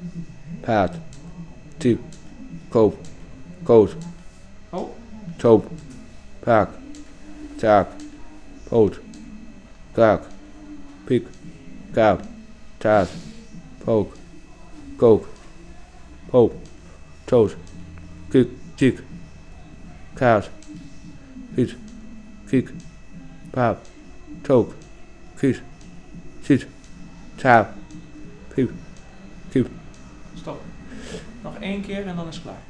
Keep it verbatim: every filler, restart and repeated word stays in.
paard, typ, koop, koot, Oh, toop, paak, taak, poot, kaak, piek, kaap, taart, pook, kook, poop, toot, kik, chiek, kaart, giet, kiek, paap, took, kies, ziet, taap, piep, kiep. stop. Nog één keer en dan is het klaar.